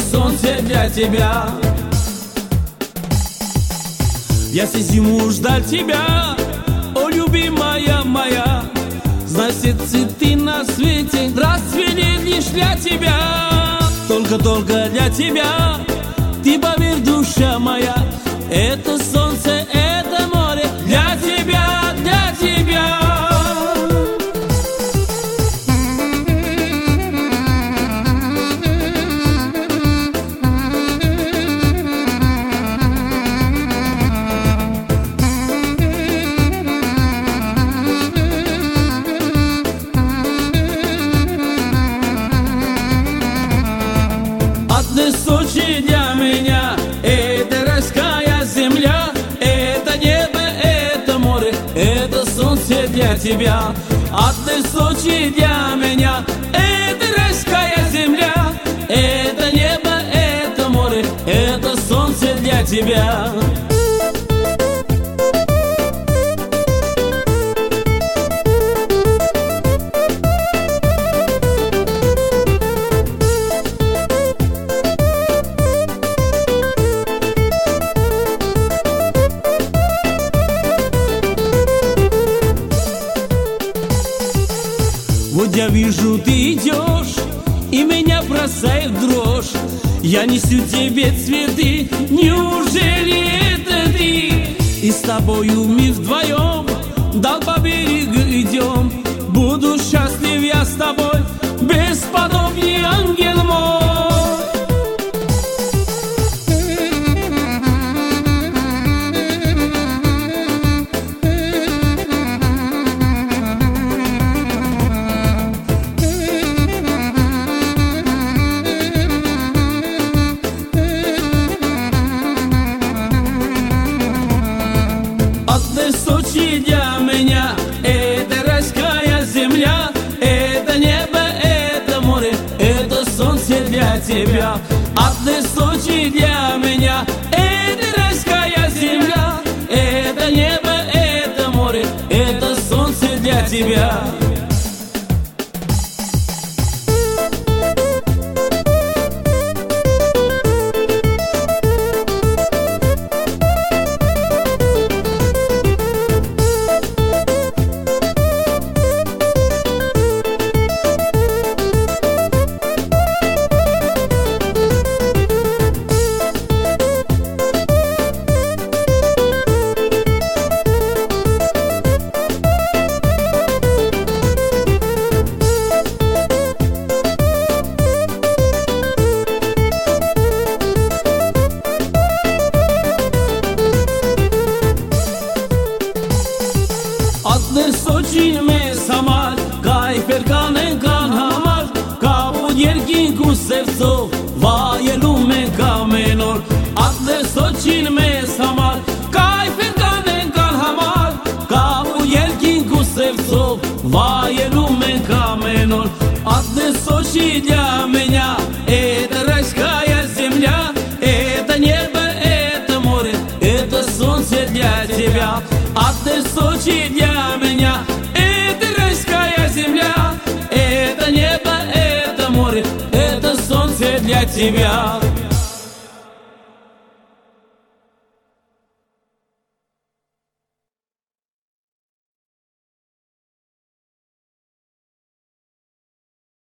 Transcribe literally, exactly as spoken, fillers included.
солнце для тебя. Я всю зиму ждал тебя, о, любимая моя. Значит, цветы на свете расцвели лишь для тебя. Только-только для тебя, ты поверь, душа моя. Это солнце, это море для тебя, для тебя. Сочи для меня — это райская земля, это небо, это море, это солнце для тебя. А ты Сочи для меня — это райская земля, это небо, это море, это солнце для тебя. Вот я вижу, ты идешь, и меня бросает дрожь. Я несу тебе цветы, неужели это ты? И с тобою мы вдвоем вдаль по берегу идем. Буду счастлив я с тобой, бесподобный ангел мой. Сочи для меня — это райская земля, это небо, это море, это солнце для тебя. А ты Сочи для меня — это райская земля, это небо, это море, это солнце для тебя. Addır Soçi me samar, kaj perkanen kan hamar, ka bu djerkin ku sevco, vajelu me kamenor. Addır Soçi me samar, kaj perkanen kan hamar, ka bu djerkin ku sevco, vajelu me kamenor. Addır Soçi для меня — это райская земля, это небо, это море, это солнце для тебя. А ты Сочи для меня — это райская земля, это небо, это море, это солнце для тебя.